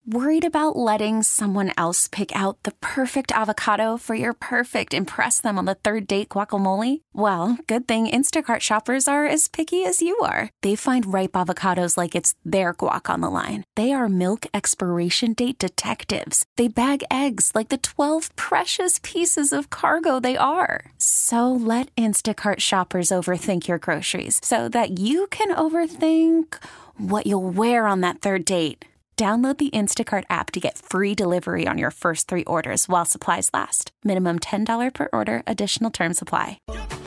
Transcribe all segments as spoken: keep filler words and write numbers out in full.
Worried about letting someone else pick out the perfect avocado for your perfect impress them on the third date guacamole? Well, good thing Instacart shoppers are as picky as you are. They find ripe avocados like it's their guac on the line. They are milk expiration date detectives. They bag eggs like the twelve precious pieces of cargo they are. So let Instacart shoppers overthink your groceries so that you can overthink what you'll wear on that third date. Download the Instacart app to get free delivery on your first three orders while supplies last. Minimum ten dollars per order. Additional terms apply.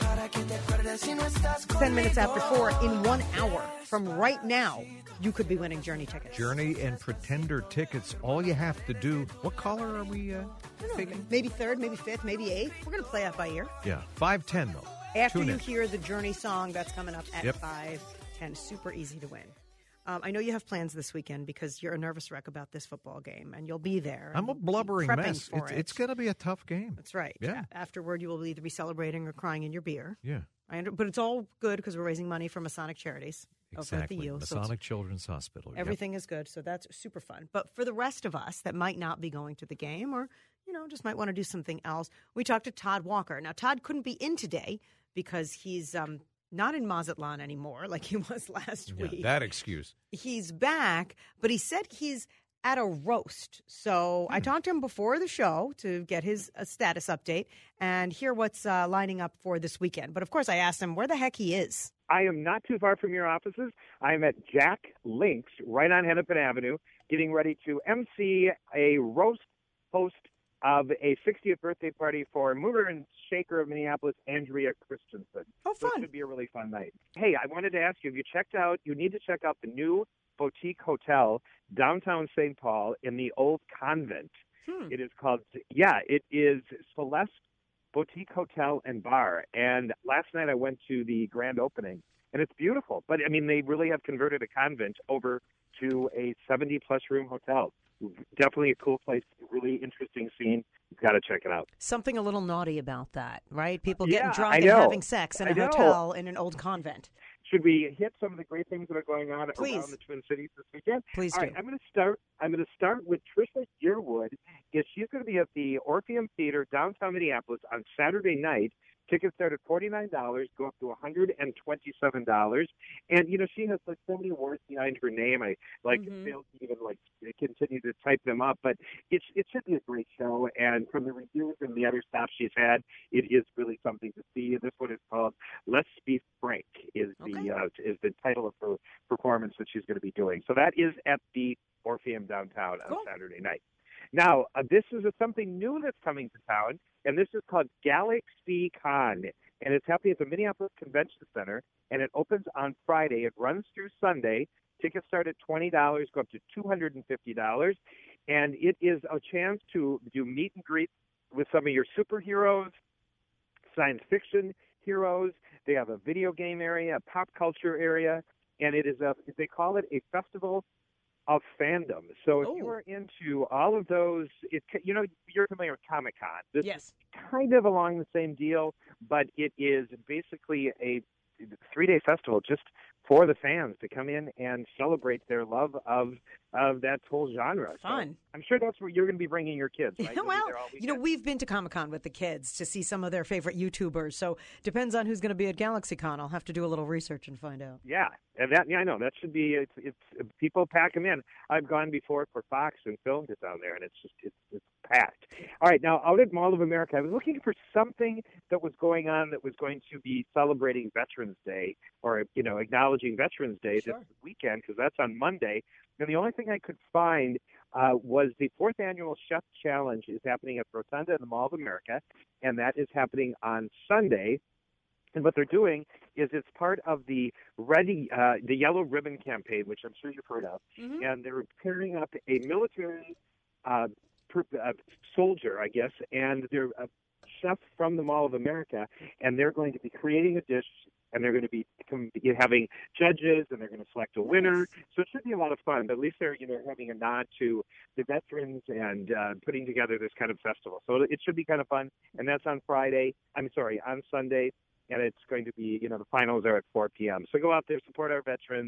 Ten minutes after four, in one hour from right now, you could be winning Journey tickets. Journey and Pretender tickets. All you have to do. What caller are we uh, taking? Maybe third, maybe fifth, maybe eighth. We're going to play that by ear. Yeah, five ten though. After Tune you in. hear the Journey song that's coming up at Yep. five ten. Super easy to win. Um, I know you have plans this weekend because you're a nervous wreck about this football game, and you'll be there. I'm a blubbering prepping mess. For It's, it. it's going to be a tough game. That's right. Yeah. Afterward, you will either be celebrating or crying in your beer. Yeah. I under, but it's all good because we're raising money for Masonic Charities over at the Exactly. U. So Masonic Children's Hospital. Yep. everything is good, so that's super fun. But for the rest of us that might not be going to the game or, you know, just might want to do something else, we talked to Todd Walker. Now, Todd couldn't be in today because he's um, not in Mazatlan anymore like he was last Yeah, week. that excuse. He's back, but he said he's at a roast. So I talked to him before the show to get his uh, status update and hear what's uh, lining up for this weekend. But, of course, I asked him where the heck he is. I am not too far from your offices. I'm at Jack Link's right on Hennepin Avenue, getting ready to emcee a roast host of a sixtieth birthday party for mover and shaker of Minneapolis, Andrea Christensen. Oh, So fun. it should be a really fun night. Hey, I wanted to ask you, have you checked out, you need to check out the new boutique hotel downtown Saint Paul in the old convent. Hmm. It is called, yeah, it is Celeste Boutique Hotel and Bar. And last night I went to the grand opening, and it's beautiful. But, I mean, they really have converted a convent over to a seventy-plus room hotel. Definitely a cool place, really interesting scene. You've got to check it out. Something a little naughty about that, right? People Yeah, getting drunk I and know. having sex in a I know. hotel in an old convent. Should we hit some of the great things that are going on Please. around the Twin Cities this weekend? Please All do. right, I'm going to start. I'm going to start with Trisha Yearwood. Is she's going to be at the Orpheum Theater downtown Minneapolis on Saturday night. Tickets start at forty-nine dollars, go up to one hundred twenty-seven dollars. And, you know, she has like so many words behind her name. I like Mhm. failed to even like continue to type them up. But it's it should be a great show. And from the reviews and the other stops she's had, it is really something to see. This one is called Let's Be Frank is the Okay. uh, is the title of her performance that she's going to be doing. So that is at the Orpheum downtown Cool. on Saturday night. Now, uh, this is a, something new that's coming to town, and this is called Galaxy Con, and it's happening at the Minneapolis Convention Center, and it opens on Friday. It runs through Sunday. Tickets start at twenty dollars, go up to two hundred fifty dollars, and it is a chance to do meet and greet with some of your superheroes, science fiction heroes. They have a video game area, a pop culture area, and it is a, they call it a festival of fandom. So if Oh. you are into all of those, it, you know, you're familiar with Comic-Con. This Yes. is kind of along the same deal, but it is basically a three-day festival just for the fans to come in and celebrate their love of of that whole genre. Fun. So I'm sure that's where you're going to be bringing your kids, right? You'll be well, there all you know, weekend. we've been to Comic-Con with the kids to see some of their favorite YouTubers. So depends on who's going to be at GalaxyCon. I'll have to do a little research and find out. Yeah, and that yeah, I know that should be. It's it's people pack them in. I've gone before for Fox and filmed it down there, and it's just it's it's packed. All right, now out at Mall of America, I was looking for something that was going on that was going to be celebrating Veterans Day or you know acknowledging Veterans Day Sure. this weekend because that's on Monday. And the only thing I could find uh, was the fourth annual Chef Challenge is happening at Rotunda in the Mall of America, and that is happening on Sunday. And what they're doing is it's part of the ready, uh, the Yellow Ribbon campaign, which I'm sure you've heard of. Mhm. And they're pairing up a military uh, per, uh, soldier, I guess, and they're a chef from the Mall of America, and they're going to be creating a dish, and they're going to be com- having judges, and they're going to select a winner. So it should be a lot of fun. But at least they're, you know, having a nod to the veterans and uh, putting together this kind of festival. So it should be kind of fun. And that's on Friday. I'm sorry, on Sunday. And it's going to be, you know, the finals are at four p.m. So go out there, support our veterans,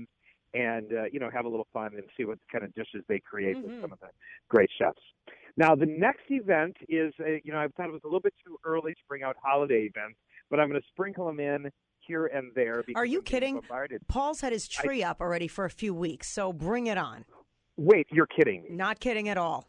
and uh, you know, have a little fun and see what kind of dishes they create Mm-hmm. with some of the great chefs. Now, the next event is, uh, you know, I thought it was a little bit too early to bring out holiday events, but I'm going to sprinkle them in here and there. Because Are you I'm getting kidding? bombarded. Paul's had his tree up already for a few weeks, so bring it on. Wait, you're kidding me. Not kidding at all.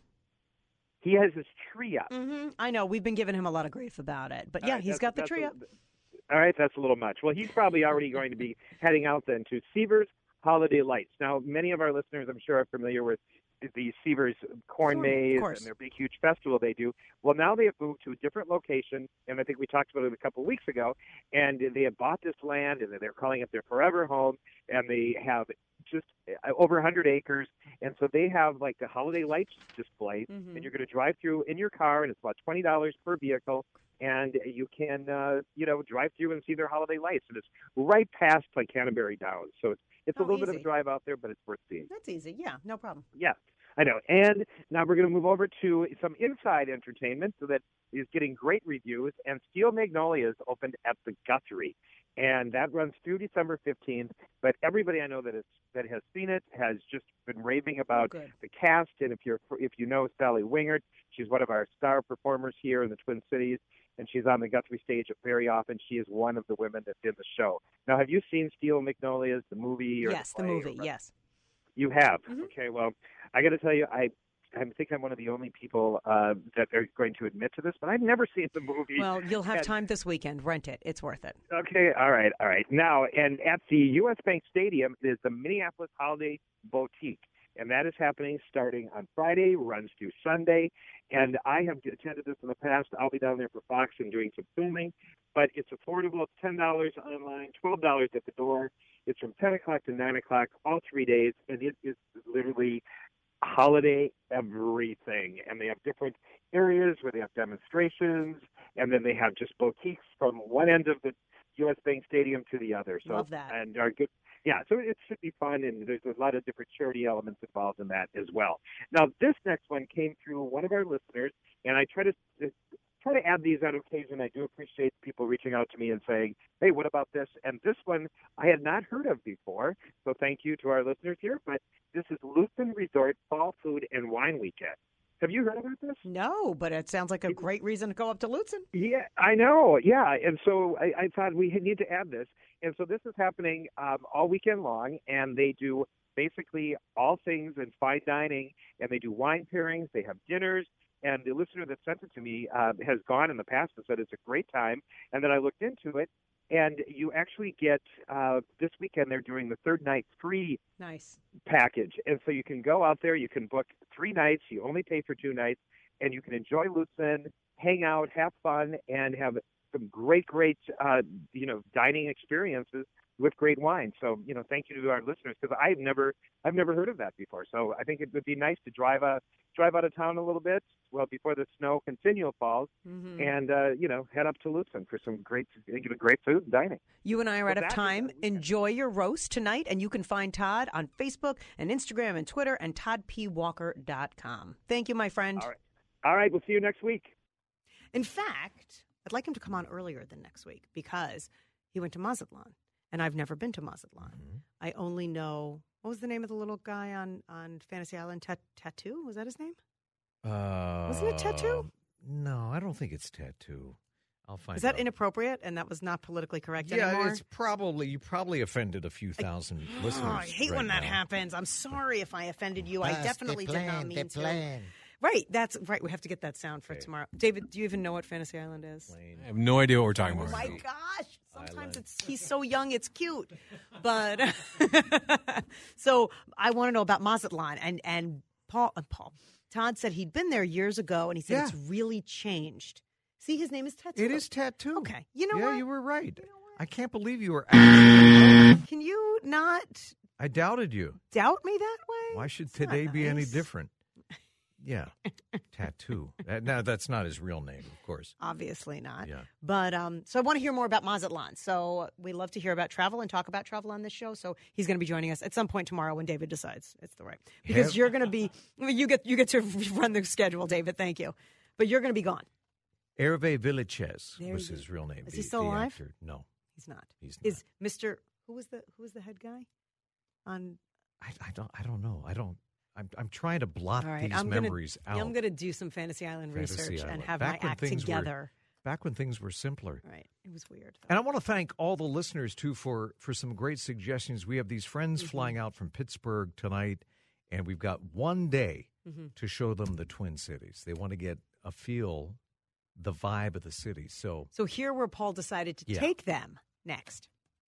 He has his tree up. Mm-hmm. I know. We've been giving him a lot of grief about it. But, All yeah, right, he's that's- got the that's tree a- up. All right, that's a little much. Well, he's probably already going to be heading out then to Seavers Holiday Lights. Now, many of our listeners, I'm sure, are familiar with the Seavers Corn Sure, of Maze course. and their big, huge festival they do. Well, now they have moved to a different location, and I think we talked about it a couple of weeks ago, and they have bought this land, and they're calling it their forever home, and they have just over one hundred acres, and so they have like the holiday lights display, Mhm. and you're going to drive through in your car, and it's about twenty dollars per vehicle, and you can, uh, you know, drive through and see their holiday lights, and it's right past like Canterbury Downs, so it's, it's a Oh, little bit of easy. a drive out there, but it's worth seeing. That's easy. Yeah, no problem. Yeah, I know. And now we're going to move over to some inside entertainment so that is getting great reviews. And Steel Magnolias opened at the Guthrie, and that runs through December fifteenth. But everybody I know that is that has seen it has just been raving about Oh, good. the cast. And if you're if you know Sally Wingert, she's one of our star performers here in the Twin Cities, and she's on the Guthrie stage very often. She is one of the women that's in the show. Now, have you seen Steel Magnolias, the movie? Or Yes, the play movie, or- yes. You have. Mhm. Okay. Well, I got to tell you, I I think I'm one of the only people uh, that are going to admit to this, but I've never seen the movie. Well, you'll have And- time this weekend. Rent it. It's worth it. Okay. All right. All right. Now, and at the U S Bank Stadium is the Minneapolis Holiday Boutique. And that is happening starting on Friday, runs through Sunday. And I have attended this in the past. I'll be down there for Fox and doing some filming. But it's affordable. It's ten dollars online, twelve dollars at the door. It's from ten o'clock to nine o'clock, all three days. And it is literally holiday everything. And they have different areas where they have demonstrations. And then they have just boutiques from one end of the U S Bank Stadium to the other. So, Love that. And are good. Yeah, so it should be fun, and there's a lot of different charity elements involved in that as well. Now, this next one came through one of our listeners, and I try to uh, try to add these on occasion. I do appreciate people reaching out to me and saying, "Hey, what about this?" And this one I had not heard of before, so thank you to our listeners here. But this is Lucin Resort Fall Food and Wine Weekend. Have you heard about this? No, but it sounds like a great reason to go up to Lutzen. Yeah, I know. Yeah, and so I, I thought we need to add this. And so this is happening um, all weekend long, and they do basically all things in fine dining, and they do wine pairings, they have dinners, and the listener that sent it to me uh, has gone in the past and said it's a great time. And then I looked into it, and you actually get, uh, this weekend they're doing the third night free Nice. package. And so you can go out there, you can book three nights, you only pay for two nights, and you can enjoy Lucin, hang out, have fun, and have some great, great, uh, you know, dining experiences with great wine. So, you know, thank you to our listeners, because I've never, I've never heard of that before. So I think it would be nice to drive a, drive out of town a little bit, well, before the snow continual falls, Mm-hmm. and uh, you know, head up to Lucin for some great, great food and dining. You and I are So out of that is time. the weekend. Enjoy your roast tonight, and you can find Todd on Facebook and Instagram and Twitter and todd p walker dot com. Thank you, my friend. All right. All right, we'll see you next week. In fact, I'd like him to come on earlier than next week because he went to Mazatlan, and I've never been to Mazatlan. Mm-hmm. I only know, what was the name of the little guy on, on Fantasy Island? Tat- Tattoo? Was that his name? Uh, Wasn't it Tattoo? No, I don't think it's Tattoo. I'll find Is that out. inappropriate and that was not politically correct Yeah, anymore? it's probably, you probably offended a few thousand listeners. Oh, I hate right when that now. happens. I'm sorry if I offended you. I Pass the definitely did not plan, mean the to. plan. Right, that's right. We have to get that sound for Okay. tomorrow. David, do you even know what Fantasy Island is? Plain. I have no idea what we're talking Oh about. my gosh! Sometimes Island. it's he's so young, it's cute. But so I want to know about Mazatlan and and Paul. Uh, Paul Todd said he'd been there years ago, and he said Yeah. it's really changed. See, his name is Tattoo. It is Tattoo. Okay. You know yeah, what? you were right. You know what? I can't believe you were actually. Can you not I doubted you. doubt me that way? Why should It's not today be any nice. different? Yeah, Tattoo. Uh, Now that's not his real name, of course. Obviously not. Yeah. But um, so I want to hear more about Mazatlan. So we love to hear about travel and talk about travel on this show. So he's going to be joining us at some point tomorrow when David decides it's the right. Because Have- you're going to be you get you get to run the schedule, David. Thank you. But you're going to be gone. Hervé Villachez There was you his real name. Is the- he still the alive? actor. No, He's not. he's not. Is Mister who was the who was the head guy on I, I don't. I don't know. I don't. I'm. I'm trying to blot All right, these I'm memories gonna, out. I'm going to do some Fantasy Island Fantasy research Island. and have Back my when act things were- together. Back when things were simpler. Right. It was weird. Though. And I want to thank all the listeners, too, for, for some great suggestions. We have these friends Mm-hmm. flying out from Pittsburgh tonight, and we've got one day Mm-hmm. to show them the Twin Cities. They want to get a feel, the vibe of the city. So, So here where Paul decided to Yeah. take them next.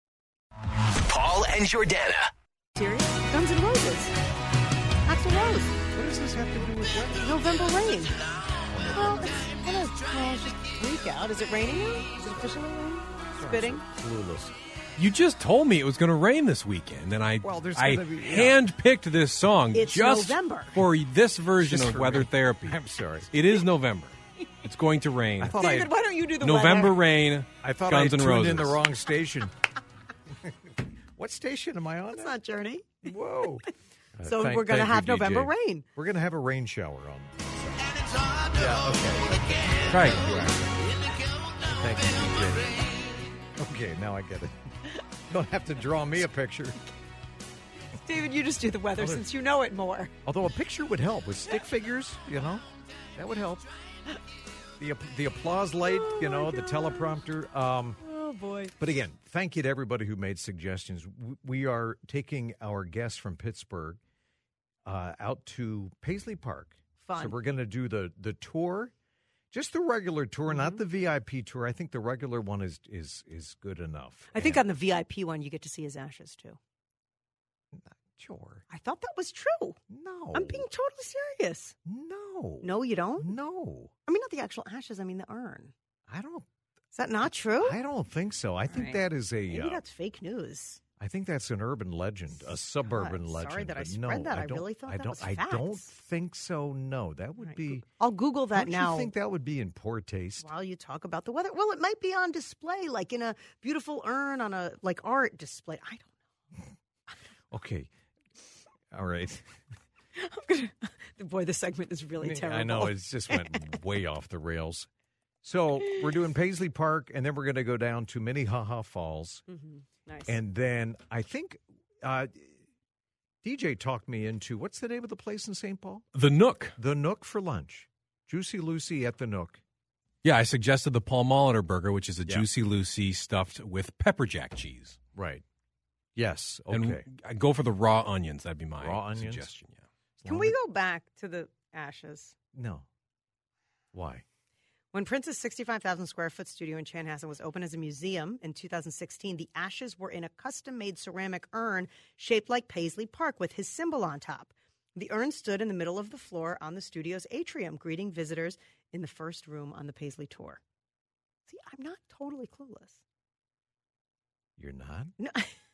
Paul and Jordana. Serious? Guns N' Roses. Axl Rose. what does this have to do with weather? November rain. Well, it's kind of well, it's just freak out. Is it raining now? Is it officially raining? Spitting? Clueless. You just told me it was going to rain this weekend, and I Well, there's I gonna be- yeah. hand-picked this song It's just November. for this version Just of for Weather me. Therapy. I'm sorry. It is November. It's going to rain. I thought David, I, why don't you do the November weather? rain. I thought Guns I N' tuned Roses. in the wrong station. What station am I on? It's now? not Journey. Whoa. Uh, So thank- we're going to thank have you, D J. November rain. We're going to have a rain shower on. Yeah, okay. Right. Thank you, D J. Okay, now I get it. Don't have to draw me a picture. David, you just do the weather Other- since you know it more. Although a picture would help with stick figures, you know, that would help. The the applause light, you know, the teleprompter. Um, Oh, boy. but again, thank you to everybody who made suggestions. W- We are taking our guests from Pittsburgh uh, out to Paisley Park. Fun. So we're going to do the the tour, just the regular tour, not the V I P tour. I think the regular one is is is good enough. I think And- on the V I P one, you get to see his ashes, too. sure. I thought that was true. No, I'm being totally serious. no, No, you don't? no. I mean, not the actual ashes. I mean, the urn. I don't. Is that not true? I don't think so. I think right. that is a. Maybe uh, that's fake news. I think that's an urban legend, a suburban God, legend. sorry that I but spread no, that. I don't, really thought I that don't. was I facts. don't think so. No, that would Right, be. Goo- I'll Google that don't now you think that would be in poor taste? while you talk about the weather. Well, it might be on display, like in a beautiful urn on a like art display. I don't know. Okay, all right. Boy, this segment is really terrible. I know it just went way off the rails. So we're doing Paisley Park, and then we're going to go down to Minnehaha Falls, Mm-hmm. Nice. and then I think uh, D J talked me into what's the name of the place in Saint Paul? The Nook. The Nook for lunch. Juicy Lucy at the Nook. Yeah, I suggested the Paul Molitor burger, which is a Yeah. Juicy Lucy stuffed with pepper jack cheese. Right. Yes. Okay. And I go for the raw onions. That'd be my Raw onions? suggestion. Yeah. Can we go back to the ashes? No. Why? When Prince's sixty-five thousand square foot studio in Chanhassen was opened as a museum in two thousand sixteen, the ashes were in a custom-made ceramic urn shaped like Paisley Park with his symbol on top. The urn stood in the middle of the floor on the studio's atrium, greeting visitors in the first room on the Paisley tour. See, I'm not totally clueless. You're not? No.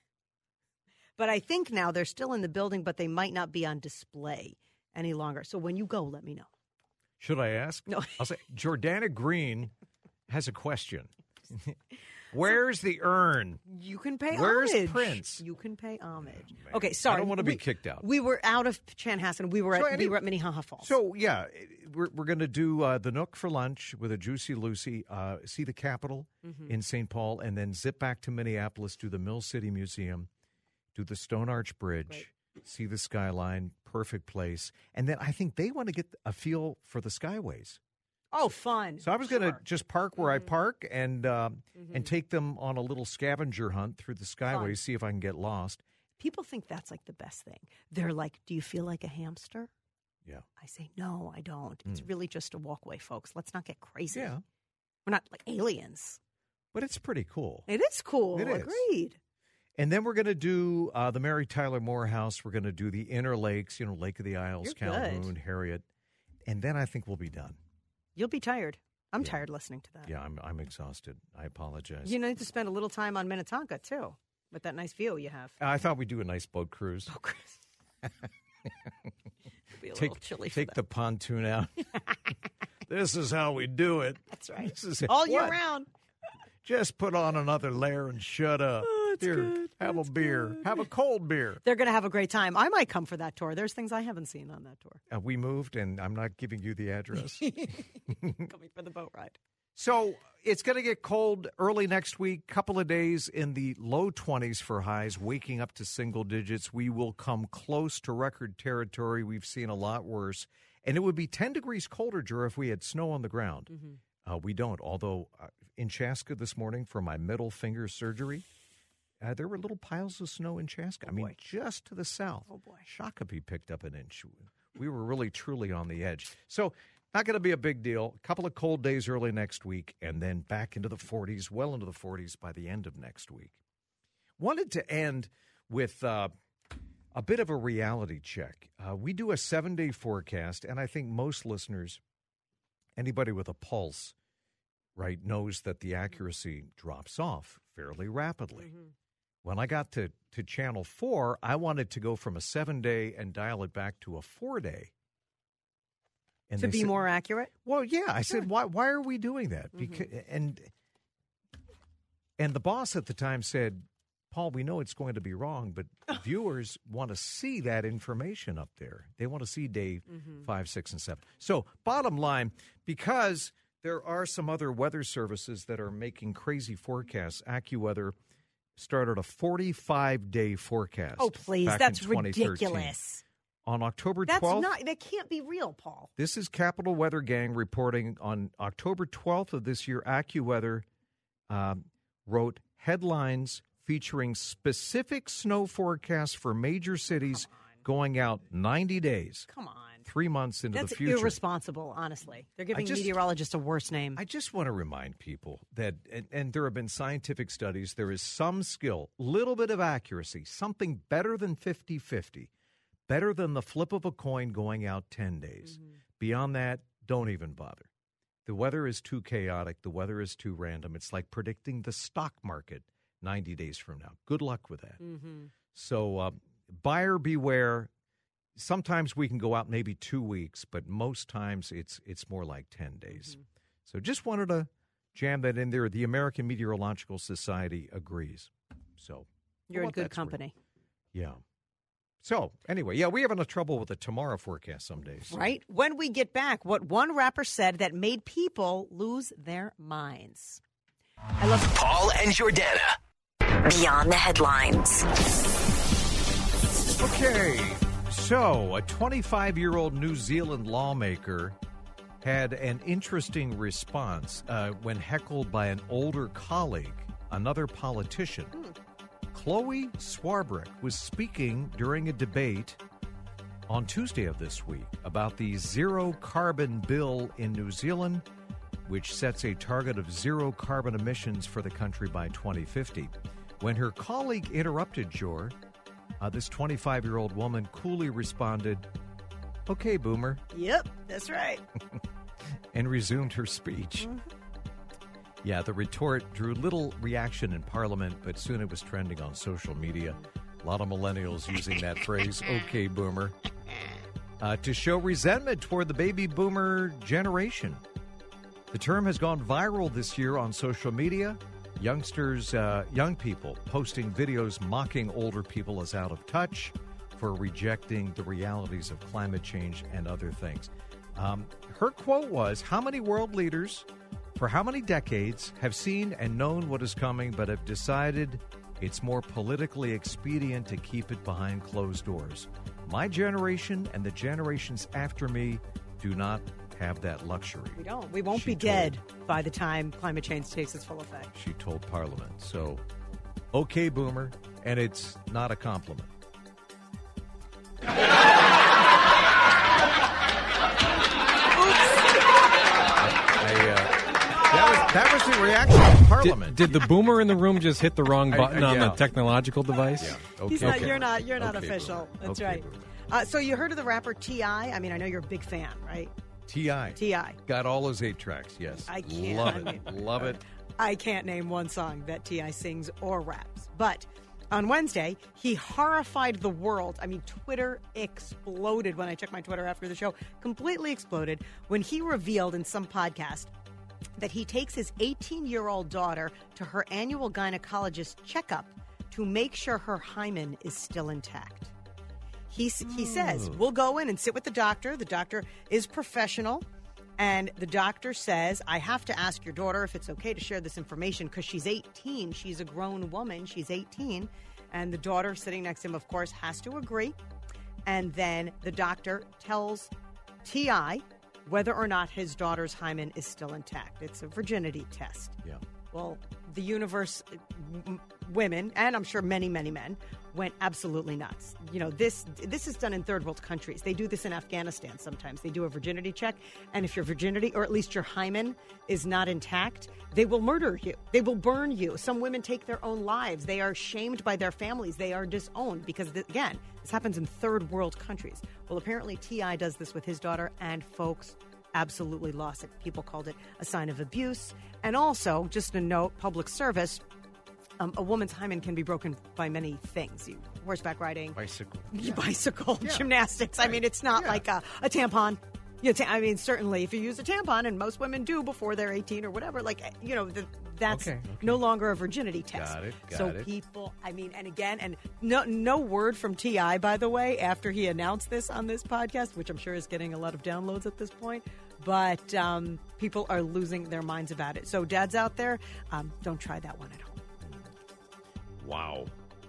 But I think now they're still in the building, but they might not be on display any longer. So when you go, let me know. Should I ask? No. I'll say Jordana Green has a question. Where's the urn? You can pay Where's homage. Prince? You can pay homage. man. Okay, sorry. I don't want to be We- kicked out. We were out of Chanhassen. We were So at any- we were at Minnehaha Falls. So, yeah, we're, we're going to do uh, the Nook for lunch with a Juicy Lucy, uh, see the Capitol Mm-hmm. in Saint Paul, and then zip back to Minneapolis, do the Mill City Museum, do the Stone Arch Bridge, Right. see the skyline, perfect place. And then I think they want to get a feel for the Skyways. oh, fun. So I was going to Sure. just park where I Mhm. park and um, Mhm. and take them on a little scavenger hunt through the Skyways, Fun. see if I can get lost. People think that's like the best thing. They're like, "Do you feel like a hamster?" Yeah. I say, "No, I don't. It's Mm. really just a walkway, folks. Let's not get crazy. Yeah, We're not like aliens." but it's pretty cool. It is cool. It is. Agreed. And then we're going to do uh, the Mary Tyler Moore House. We're going to do the Inner Lakes, you know, Lake of the Isles, You're good. Calhoun, Harriet. And then I think we'll be done. You'll be tired. I'm Yeah. tired listening to that. Yeah, I'm I'm exhausted. I apologize. You need to spend a little time on Minnetonka too, with that nice view you have. I thought we'd do a nice boat cruise. Oh, Chris. It'll be a take little chilly for take the that. pontoon out. This is how we do it. That's right. This is it. All year What? round. Just put on another layer and shut up. Oh, it's Here, good. have It's a beer. good. Have a cold beer. They're going to have a great time. I might come for that tour. There's things I haven't seen on that tour. Uh, we moved, and I'm not giving you the address. Coming for the boat ride. So it's going to get cold early next week, couple of days in the low twenties for highs, waking up to single digits. We will come close to record territory. We've seen a lot worse. And it would be ten degrees colder, Drew, if we had snow on the ground. Mm-hmm. Uh, we don't, although uh, in Chaska this morning for my middle finger surgery, uh, there were little piles of snow in Chaska. Oh, I mean, boy. just to the south. Oh, boy. Shakopee picked up an inch. We were really, truly on the edge. So not going to be a big deal. A couple of cold days early next week, and then back into the forties, well into the forties by the end of next week. Wanted to end with uh, a bit of a reality check. Uh, we do a seven-day forecast, and I think most listeners, anybody with a pulse, right, knows that the accuracy drops off fairly rapidly. Mm-hmm. When I got to, to Channel four, I wanted to go from a seven-day and dial it back to a four-day. And to be said, more accurate? Well, yeah. I said, why Why are we doing that? Because, mm-hmm. and, and the boss at the time said, Paul, we know it's going to be wrong, but viewers want to see that information up there. They want to see day mm-hmm. five, six, and seven. So bottom line, because there are some other weather services that are making crazy forecasts, AccuWeather started a forty-five day forecast. Oh, please. That's ridiculous. On October That's twelfth. Not, that can't be real, Paul. This is Capital Weather Gang reporting on October twelfth of this year. AccuWeather um, wrote headlines featuring specific snow forecasts for major cities going out ninety days. Come on. Three months into That's the future. That's irresponsible, honestly. They're giving just, meteorologists a worse name. I just want to remind people that, and, and there have been scientific studies, there is some skill, little bit of accuracy, something better than fifty-fifty, better than the flip of a coin going out ten days. Mm-hmm. Beyond that, don't even bother. The weather is too chaotic. The weather is too random. It's like predicting the stock market ninety days from now. Good luck with that. Mm-hmm. So uh, buyer beware. Sometimes we can go out maybe two weeks, but most times it's it's more like ten days. Mm-hmm. So just wanted to jam that in there. The American Meteorological Society agrees. So you're in good company. Real. Yeah. So anyway, yeah, we have enough trouble with the tomorrow forecast some days. So. Right? When we get back, what one rapper said that made people lose their minds. I love Paul and Jordana. Beyond the headlines. Okay. So, a twenty-five-year-old New Zealand lawmaker had an interesting response uh, when heckled by an older colleague, another politician. Mm. Chloe Swarbrick was speaking during a debate on Tuesday of this week about the zero-carbon bill in New Zealand, which sets a target of zero carbon emissions for the country by twenty fifty. When her colleague interrupted Jor, Uh, this twenty-five-year-old woman coolly responded, "Okay, boomer." Yep, that's right. And resumed her speech. Mm-hmm. Yeah, the retort drew little reaction in Parliament, but soon it was trending on social media. A lot of millennials using that phrase, "Okay, boomer," uh, to show resentment toward the baby boomer generation. The term has gone viral this year on social media. Youngsters, uh, young people posting videos mocking older people as out of touch for rejecting the realities of climate change and other things. Um, her quote was, "How many world leaders for how many decades have seen and known what is coming but have decided it's more politically expedient to keep it behind closed doors? My generation and the generations after me do not have that luxury." We don't. We won't she be told, dead by the time climate change takes its full effect. She told Parliament. So, okay, boomer, and it's not a compliment. I, uh, that, was, that was the reaction of Parliament. Did, did the boomer in the room just hit the wrong button I, uh, on yeah. the technological device? Yeah. Okay. He's not, okay. You're not. You're not okay, official. boomer. That's okay, right. Uh, so you heard of the rapper T I? I mean, I know you're a big fan, right? T I T I Got all his eight tracks, yes. I can't. Love I it. mean, Love it. I can't name one song that T I sings or raps. But on Wednesday, he horrified the world. I mean, Twitter exploded when I checked my Twitter after the show. Completely exploded when he revealed in some podcast that he takes his eighteen-year-old daughter to her annual gynecologist checkup to make sure her hymen is still intact. He, he says, we'll go in and sit with the doctor. The doctor is professional. And the doctor says, I have to ask your daughter if it's okay to share this information because she's eighteen. She's a grown woman. She's eighteen. And the daughter sitting next to him, of course, has to agree. And then the doctor tells T I whether or not his daughter's hymen is still intact. It's a virginity test. Yeah. Well, the universe, w- women, and I'm sure many, many men, went absolutely nuts. You know, this this is done in third world countries. They do this in Afghanistan sometimes. They do a virginity check, and if your virginity, or at least your hymen, is not intact, they will murder you. They will burn you. Some women take their own lives. They are shamed by their families. They are disowned because, again, this happens in third world countries. Well, apparently T I does this with his daughter, and folks absolutely lost it. People called it a sign of abuse. And also, just a note, public service, um, a woman's hymen can be broken by many things. You, horseback riding. Bicycle. Bicycle, Yeah. gymnastics. I mean, it's not Yeah. like a, a tampon. You know, ta- I mean, certainly if you use a tampon, and most women do before they're eighteen or whatever, like, you know, the, that's Okay, okay. no longer a virginity test. Got it, got so it. people, I mean, and again, and no, no word from T I, by the way, after he announced this on this podcast, which I'm sure is getting a lot of downloads at this point. But um, people are losing their minds about it. So dads out there, um, don't try that one at home. Wow.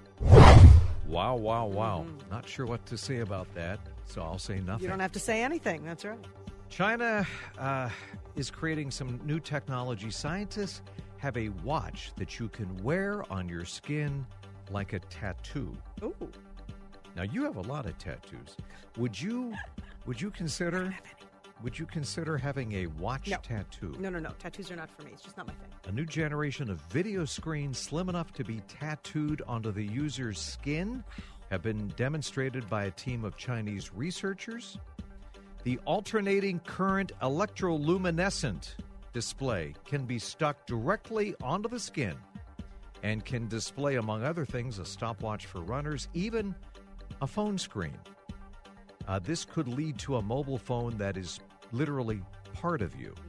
Wow, wow, wow. Not sure what to say about that, so I'll say nothing. You don't have to say anything. That's right. China uh, is creating some new technology. Scientists have a watch that you can wear on your skin like a tattoo. Ooh. Now, you have a lot of tattoos. Would you would you consider would you consider having a watch No. tattoo? No, no, no. Tattoos are not for me. It's just not my thing. A new generation of video screens slim enough to be tattooed onto the user's skin have been demonstrated by a team of Chinese researchers. The alternating current electroluminescent display can be stuck directly onto the skin and can display, among other things, a stopwatch for runners, even a phone screen. Uh, this could lead to a mobile phone that is literally part of you.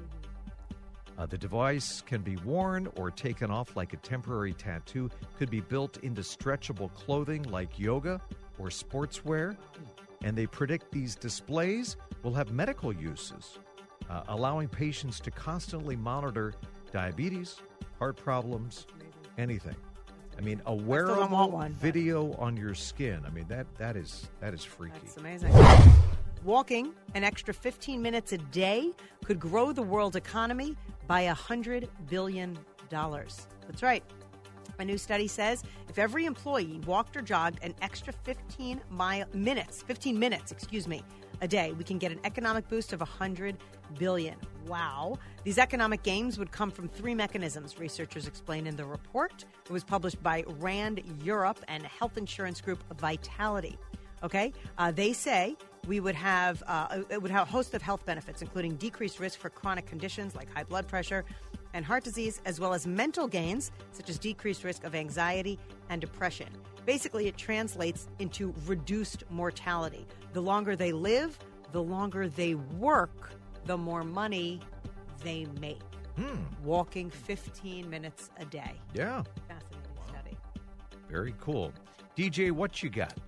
Uh, the device can be worn or taken off like a temporary tattoo, could be built into stretchable clothing like yoga or sportswear, and they predict these displays will have medical uses, uh, allowing patients to constantly monitor diabetes, heart problems, anything. I mean, a don't want wearable one, but- video on your skin. I mean, that that is that is freaky. That's amazing. Walking an extra fifteen minutes a day could grow the world economy by one hundred billion dollars. That's right. A new study says if every employee walked or jogged an extra fifteen mile, minutes, fifteen minutes, excuse me, a day, we can get an economic boost of one hundred billion dollars. Wow. These economic gains would come from three mechanisms, researchers explain in the report. It was published by Rand Europe and health insurance group Vitality. Okay? Uh, they say we would have uh, it would have a host of health benefits, including decreased risk for chronic conditions like high blood pressure and heart disease, as well as mental gains, such as decreased risk of anxiety and depression. Basically, it translates into reduced mortality. The longer they live, the longer they work, the more money they make. Hmm. Walking fifteen minutes a day. Yeah, Fascinating study. very cool. D J, what you got?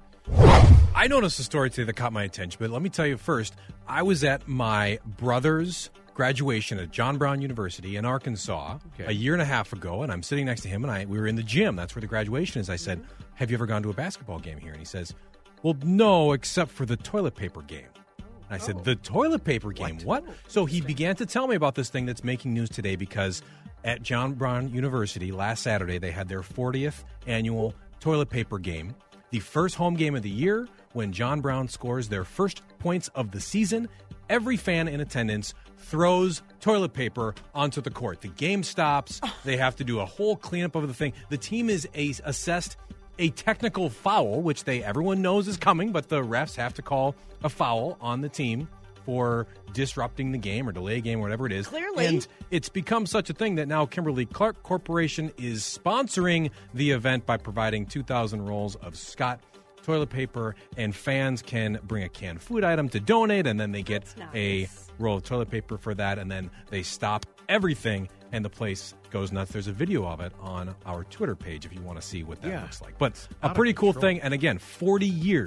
I noticed a story today that caught my attention, but let me tell you first, I was at my brother's graduation at John Brown University in Arkansas Okay. a year and a half ago, and I'm sitting next to him, and I we were in the gym. That's where the graduation is. I said, have you ever gone to a basketball game here? And he says, well, no, except for the toilet paper game. And I said, the toilet paper game? What? So he began to tell me about this thing that's making news today because at John Brown University last Saturday, they had their fortieth annual toilet paper game. The first home game of the year, when John Brown scores their first points of the season, every fan in attendance throws toilet paper onto the court. The game stops. They have to do a whole cleanup of the thing. The team is a, assessed a technical foul, which they everyone knows is coming, but the refs have to call a foul on the team for disrupting the game or delay a game or whatever it is. Clearly. And it's become such a thing that now Kimberly-Clark Corporation is sponsoring the event by providing two thousand rolls of Scott toilet paper, and fans can bring a canned food item to donate, and then they get That's nice. a roll of toilet paper for that, and then they stop everything, and the place goes nuts. There's a video of it on our Twitter page if you want to see what that Yeah. looks like. But It's a out of pretty cool control. thing, and again, forty years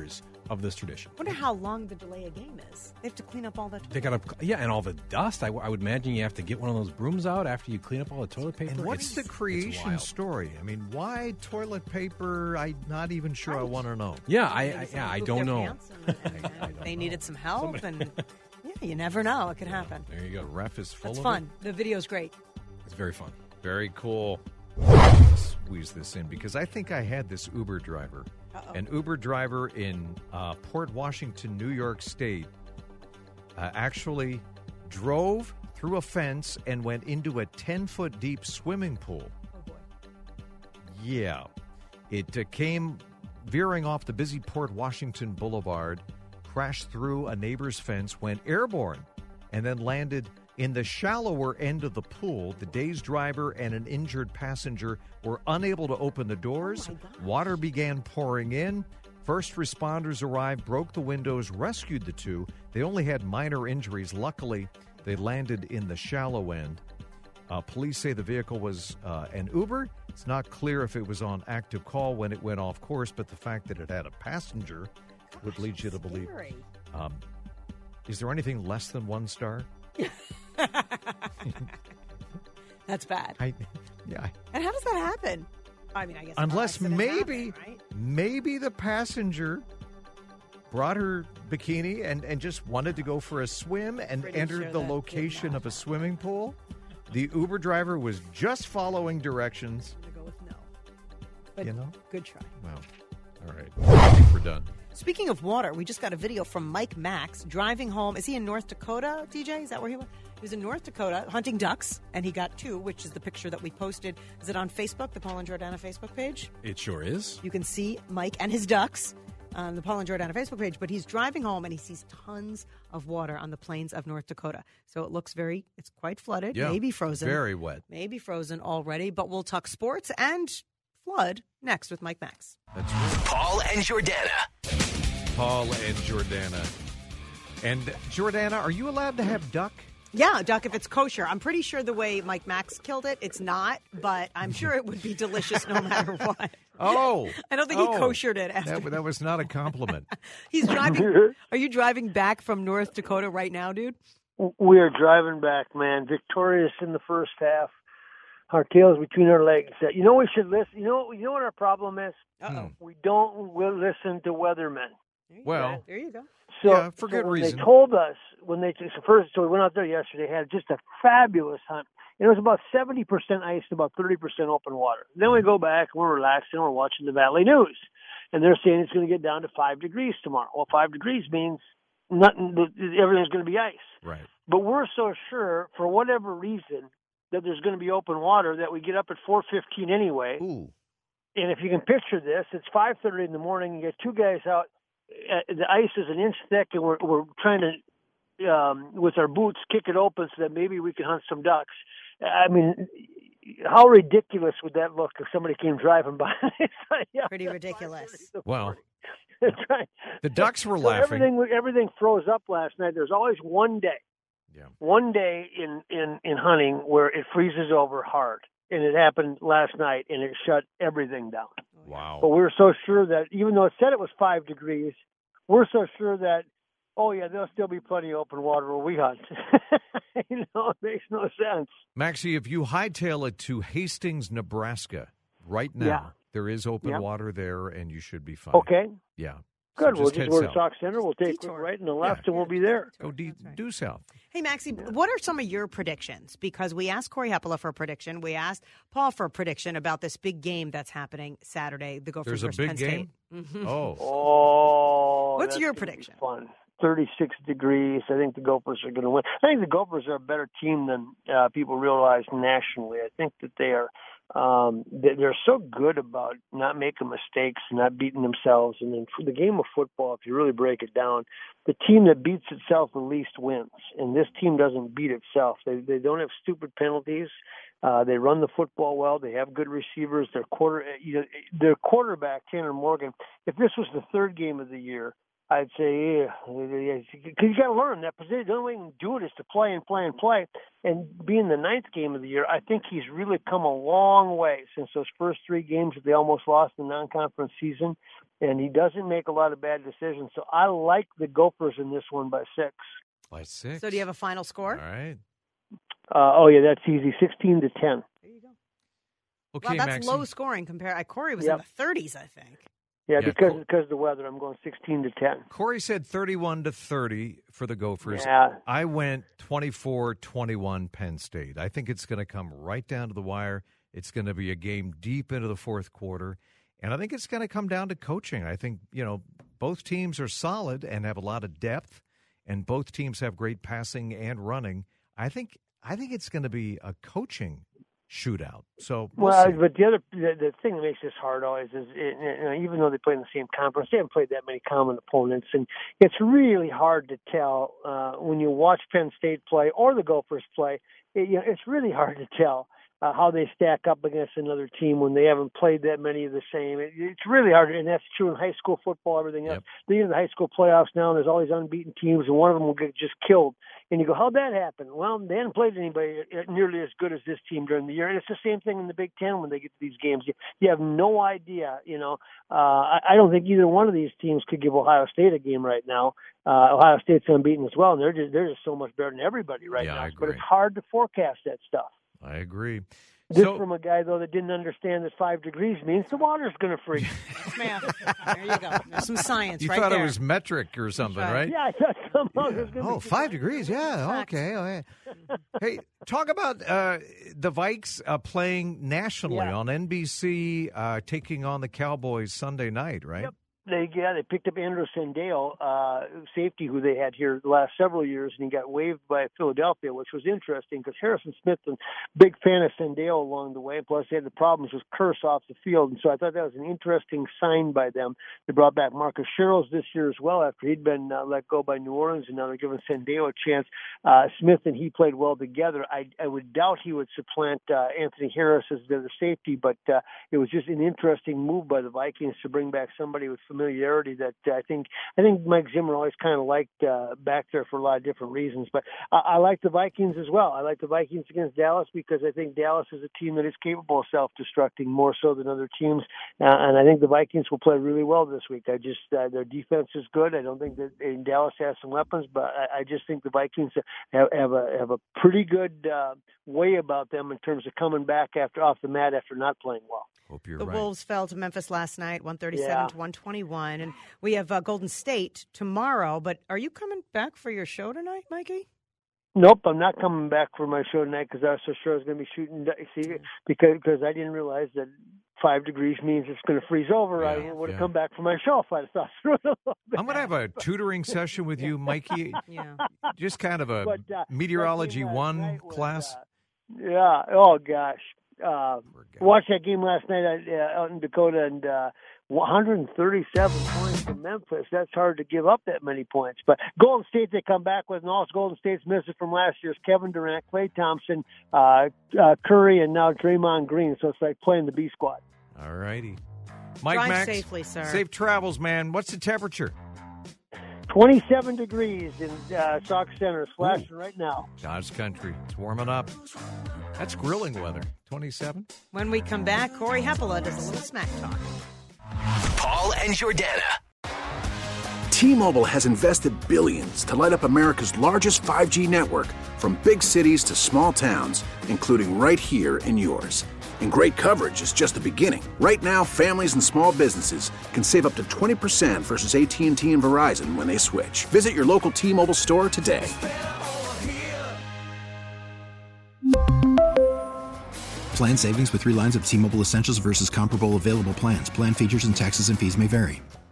of this tradition. I wonder how long the delay of game is. They have to clean up all that. They got to, yeah, and all the dust. I, I would imagine you have to get one of those brooms out after you clean up all the toilet paper. And what's It's- the it's creation wild. story? I mean, why toilet paper? I'm not even sure I want to know. Yeah, I, Maybe I someone yeah, I pooped don't their know. pants and- and- and they needed some help, and yeah, you never know. It could happen. There you The go. ref is full That's of fun. The video's great. It's very fun. it. Very cool. Squeeze this in because I think I had this Uber driver. Uh-oh. An Uber driver in uh, Port Washington, New York State, uh, actually drove through a fence and went into a ten-foot deep swimming pool. Oh boy. Yeah. It uh, came veering off the busy Port Washington Boulevard, crashed through a neighbor's fence, went airborne, and then landed in the shallower end of the pool. The dazed driver and an injured passenger were unable to open the doors. Oh, my gosh. Water began pouring in. First responders arrived, broke the windows, rescued the two. They only had minor injuries. Luckily, they landed in the shallow end. Uh, police say the vehicle was uh, an Uber. It's not clear if it was on active call when it went off course, but the fact that it had a passenger would lead you to believe. Scary. Um, is there anything less than one star? That's bad. I, yeah. And how does that happen? I mean, I guess Unless accident maybe, happened, right? maybe the passenger brought her bikini and, and just wanted to go for a swim and Pretty entered sure the that did location not of a happen. swimming pool. The Uber driver was just following directions. I'm gonna go with no. But You know? good try. Well, all right. I think we're done. Speaking of water, we just got a video from Mike Max driving home. Is he in North Dakota, D J? Is that where he was? He was in North Dakota hunting ducks, and he got two, which is the picture that we posted. Is it on Facebook, the Paul and Jordana Facebook page? It sure is. You can see Mike and his ducks on the Paul and Jordana Facebook page, but he's driving home and he sees tons of water on the plains of North Dakota. So it looks very, it's quite flooded, Yeah, maybe frozen. Very wet. Maybe frozen already, but we'll talk sports and flood next with Mike Max. That's right. Paul and Jordana. Paul and Jordana. And Jordana, are you allowed to have duck? Yeah, duck, if it's kosher. I'm pretty sure the way Mike Max killed it, it's not, but I'm sure it would be delicious no matter what. Oh. I don't think oh, he koshered it after. That, that was not a compliment. He's driving. Are you driving back from North Dakota right now, dude? We are driving back, man. Victorious in the first half. Our tails between our legs. Uh, You know we should listen. You know you know what our problem is? Uh-oh. We don't we'll listen to weathermen. There you Well, go. There you go. So, Yeah, for so good when reason. They told us when they so first. So we went out there yesterday. Had just a fabulous hunt. It was about seventy percent ice, about thirty percent open water. Then we go back. We're relaxing. We're watching the Valley News, and they're saying it's going to get down to five degrees tomorrow. Well, five degrees means nothing. Everything's going to be ice. Right. But we're so sure, for whatever reason, that there's going to be open water that we get up at four fifteen anyway. Ooh. And if you can picture this, it's five thirty in the morning. You get two guys out. Uh, the ice is an inch thick, and we're we're trying to, um, with our boots, kick it open so that maybe we can hunt some ducks. I mean, how ridiculous would that look if somebody came driving by? Yeah, Pretty ridiculous. Well, That's right. the ducks were So laughing. Everything everything froze up last night. There's always one day. Yeah. One day in, in, in hunting where it freezes over hard, and it happened last night, and it shut everything down. But Wow. we were so sure that, even though it said it was five degrees, we're so sure that, oh, yeah, there'll still be plenty of open water where we hunt. You know, it makes no sense. Maxie, if you hightail it to Hastings, Nebraska, right now, Yeah. there is open Yep. water there, and you should be fine. Okay, Yeah. good. So we'll just just head go to south. Stock Center. We'll take Detour. a right and a left, Yeah. and we'll be there. Go de- That's right. due south. Hey, Maxie, what are some of your predictions? Because we asked Corey Heppola for a prediction. We asked Paul for a prediction about this big game that's happening Saturday, the Gophers There's a versus big Penn game? State. Mhm. Oh. Oh, What's that's your gonna be prediction? Fun. thirty-six degrees. I think the Gophers are going to win. I think the Gophers are a better team than uh, people realize nationally. I think that they are. Um, they- they're so good about not making mistakes, not beating themselves. And then for the game of football, if you really break it down, the team that beats itself the least wins. And this team doesn't beat itself. They they don't have stupid penalties. Uh, they run the football well. They have good receivers. Their quarter, you know, their quarterback Tanner Morgan. If this was the third game of the year, I'd say, yeah, because you got to learn that position. The only way you can do it is to play and play and play. And being the ninth game of the year, I think he's really come a long way since those first three games that they almost lost in the non-conference season. And he doesn't make a lot of bad decisions. So I like the Gophers in this one by six. By six. So do you have a final score? All right. Uh, oh, yeah, that's easy. sixteen to ten. There you go. Okay, well, that's Maxie. low scoring compared. Corey was Yep. in the thirties, I think. Yeah, Yeah, because cool. because of the weather, I'm going sixteen to ten. Corey said thirty-one to thirty for the Gophers. Yeah. I went twenty-four twenty-one Penn State. I think it's going to come right down to the wire. It's going to be a game deep into the fourth quarter. And I think it's going to come down to coaching. I think, you know, both teams are solid and have a lot of depth, and both teams have great passing and running. I think I think it's going to be a coaching shootout. So we'll Well, see. but the other the, the thing that makes this hard always is, it, you know, even though they play in the same conference, they haven't played that many common opponents, and it's really hard to tell uh, when you watch Penn State play or the Gophers play. It, you know, it's really hard to tell uh, how they stack up against another team when they haven't played that many of the same. It, it's really hard, and that's true in high school football, everything else. Yep. They get in the high school playoffs now, and there's all these unbeaten teams, and one of them will get just killed. And you go, how'd that happen? Well, they hadn't played anybody nearly as good as this team during the year. And it's the same thing in the Big Ten when they get to these games. You, you have no idea, you know. Uh, I, I don't think either one of these teams could give Ohio State a game right now. Uh, Ohio State's unbeaten as well, and they're just, they're just so much better than everybody right Yeah, now. I But agree. it's hard to forecast that stuff. I agree. This So- from a guy, though, that didn't understand that five degrees means the water's going to freeze. That's math. There you go. There's some science You right thought there. it was metric or something, right. right? Yeah, I thought somehow there's going to Oh, be five degrees. Yeah. Fact. Okay. okay. Hey, talk about uh, the Vikes uh, playing nationally Yeah. on N B C, uh, taking on the Cowboys Sunday night, right? Yep. They yeah they picked up Andrew Sandale, uh, safety who they had here the last several years, and he got waived by Philadelphia, which was interesting because Harrison Smith was a big fan of Sandale along the way. Plus, they had the problems with Curse off the field, and so I thought that was an interesting sign by them. They brought back Marcus Sherrills this year as well after he'd been uh, let go by New Orleans, and now they're giving Sandale a chance. Uh, Smith and he played well together. I, I would doubt he would supplant uh, Anthony Harris as the safety, but uh, it was just an interesting move by the Vikings to bring back somebody with familiarity that uh, I think I think Mike Zimmer always kind of liked uh, back there for a lot of different reasons. But I, I like the Vikings as well. I like the Vikings against Dallas because I think Dallas is a team that is capable of self-destructing more so than other teams, uh, and I think the Vikings will play really well this week. I just uh, their defense is good. I don't think that and Dallas has some weapons, but I, I just think the Vikings have, have a have a pretty good uh, way about them in terms of coming back after off the mat after not playing well. Hope you're The right. Wolves fell to Memphis last night, one thirty-seven Yeah. to one twenty-one, and we have uh, Golden State tomorrow. But are you coming back for your show tonight, Mikey? Nope, I'm not coming back for my show tonight because I was so sure I was going to be shooting. See, because because I didn't realize that five degrees means it's going to freeze over. Yeah, I would have yeah. come back for my show if I'd thought through it a little bit. I'm going to have a tutoring session with you, Mikey. Yeah. Just kind of a But, uh, meteorology that game last one night was, class. uh, yeah. Oh gosh. Uh, Poor guy. watched that game last night uh, out in Dakota, and uh, one hundred thirty-seven points for Memphis. That's hard to give up that many points. But Golden State, they come back with, and also Golden State's missing from last year's Kevin Durant, Klay Thompson, uh, uh, Curry, and now Draymond Green. So it's like playing the B squad. All righty. Mike Drive Max, safely, sir. safe travels, man. What's the temperature? twenty-seven degrees in uh, Sauk Center. It's flashing right now. God's country. It's warming up. That's grilling weather. twenty-seven. When we come back, Corey Heppola does a little smack talk. Paul and Jordana. T-Mobile has invested billions to light up America's largest five G network, from big cities to small towns, including right here in yours. And great coverage is just the beginning. Right now, families and small businesses can save up to twenty percent versus A T and T and Verizon when they switch. Visit your local T-Mobile store today. Plan savings with three lines of T-Mobile Essentials versus comparable available plans. Plan features and taxes and fees may vary.